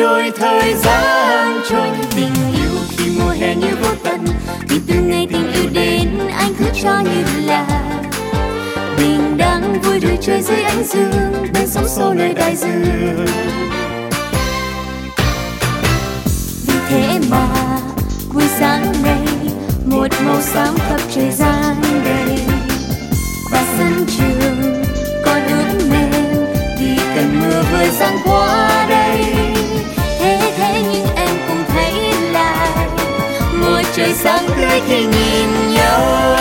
trôi thời gian trôi. Tình yêu khi mùa hè như vô tận, thì từ ngày tình yêu đến anh cứ cho như là bình đẳng vui đôi chơi dưới ánh dương, bên sóng xô nơi đại dương. Vì thế mà buổi sáng nay một màu xám khắp trời gian đầy, và sân trường còn ướt mềm vì cơn mưa vừa giăng qua đây. Thế nhưng em cũng thấy lại một trời sáng tươi khi nhìn nhau.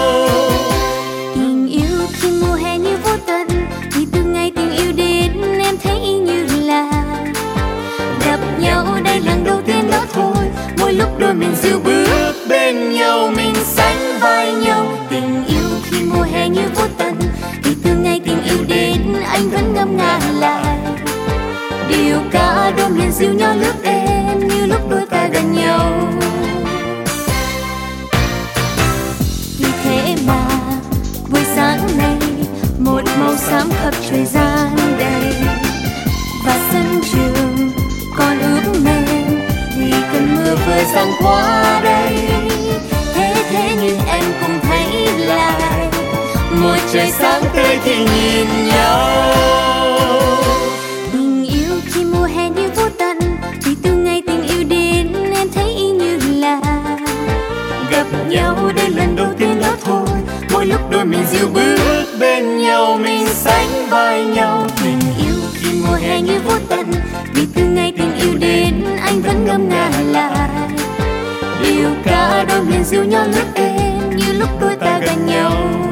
Tình yêu khi mùa hè như vô tận, thì từ ngày tình yêu đến em thấy như là gặp nhau đây lần đầu tiên đó thôi. Mỗi lúc đôi mình dịu bước bên nhau, mình sánh vai nhau. Tình yêu khi mùa hè như vô tận, thì từ ngày tình yêu đến anh vẫn ngâm nga lại điều ca đôi miền dịu nhau lướt êm như lúc đôi ta gần nhau. Vì thế mà buổi sáng nay một màu xám khắp trời gian đầy, và sân trường còn ướt mềm vì cơn mưa vừa giăng qua đây. Thế nhưng em cũng thấy lại một trời sáng tươi khi nhìn nhau. Tình yêu khi mùa hè như vô tận, thì từ ngày tình yêu đến em thấy như là gặp nhau đây lần đầu tiên đó thôi. Mỗi lúc đôi mình dịu bước bên nhau, mình sánh vai nhau. Tình yêu khi mùa hè như vô tận, vì từ ngày tình yêu đến anh vẫn ngâm nga lại điều ca đôi miền dịu nhau lướt êm như lúc đôi ta gần nhau.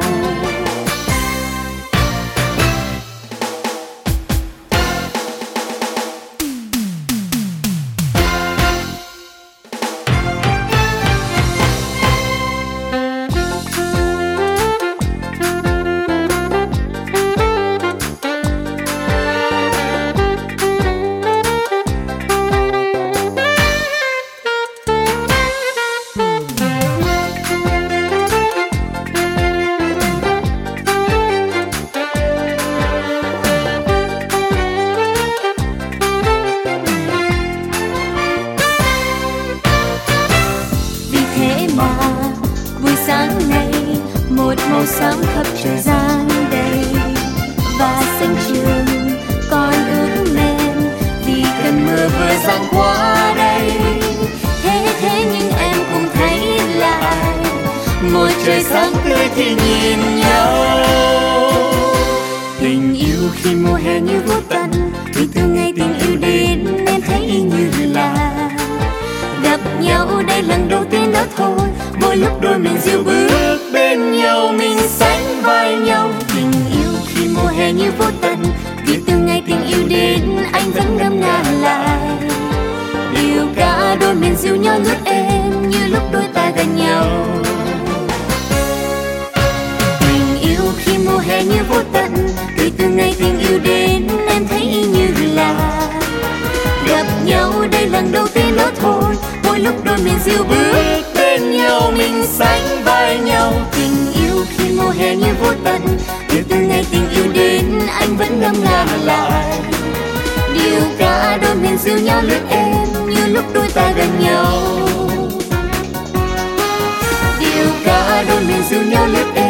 Sáng nay một màu xám khắp trời gian đầy, và sân trường còn ướt mềm vì cơn mưa vừa giăng qua đây. Thế nhưng em cũng thấy lại một trời sáng tươi khi nhìn nhau. Tình yêu khi mùa hè như vô tận, thì từ ngày tình yêu đến em thấy như là gặp nhau đây lần đầu tiên đó thôi. Mỗi lúc đôi mình dịu bước bên nhau, mình sánh vai nhau. Tình yêu khi mùa hè như vô tận, vì từ ngày tình yêu đến anh vẫn ngâm nga lại điều ca đôi mình dịu nhau lướt êm như lúc đôi ta gần nhau. Tình yêu khi mùa hè như vô tận, vì từ ngày tình yêu đến em thấy như là gặp nhau đây lần đầu tiên đó thôi. Mỗi lúc đôi mình dịu bước bên nhau, mình sánh vai nhau. Tình yêu khi mùa hè như vô tận, từ ngày tình yêu đến anh vẫn ngâm nga lại điều ca đôi mình dịu nhau lướt êm như lúc đôi ta gần nhau. Điều ca đôi mình dịu nhau lướt êm